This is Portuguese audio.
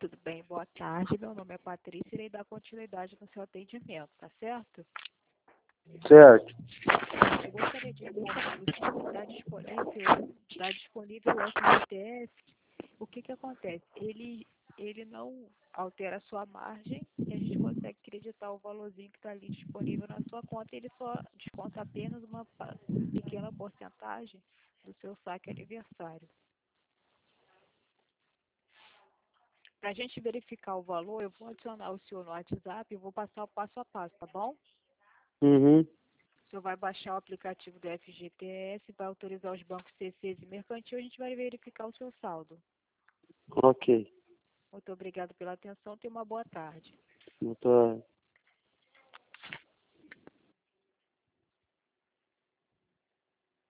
Tudo bem? Boa tarde. Meu nome é Patrícia e irei dar continuidade no seu atendimento, tá certo? Certo. Eu gostaria de informar o senhor está disponível o FGTS. O que acontece? Ele não altera a sua margem e a gente consegue acreditar o valorzinho que está ali disponível na sua conta. Ele só desconta apenas uma pequena porcentagem do seu saque aniversário. Para a gente verificar o valor, eu vou adicionar o senhor no WhatsApp e vou passar o passo a passo, tá bom? Uhum. O senhor vai baixar o aplicativo do FGTS, vai autorizar os bancos CCs e mercantil, a gente vai verificar o seu saldo. Ok. Muito obrigado pela atenção, tenha uma boa tarde. Boa tarde.